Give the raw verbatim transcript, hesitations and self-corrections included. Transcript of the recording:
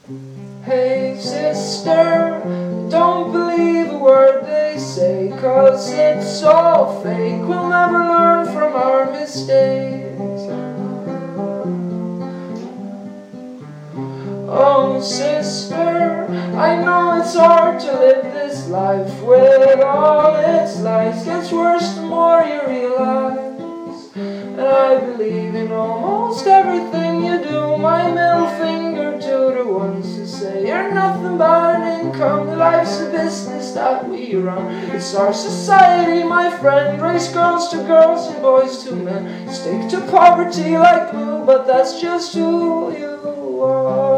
Hey sister, don't believe a word they say, 'cause it's all fake. We'll never learn from our mistakes. Oh sister, I know it's hard to live this life with all its lies. Gets worse the more you realize. And I believe in almost everything you do. My middle finger to the ones who say you're nothing but an income. That life's a business that we run. It's our society, my friend. Race girls to girls and boys to men. Stick to poverty like glue, but that's just who you are.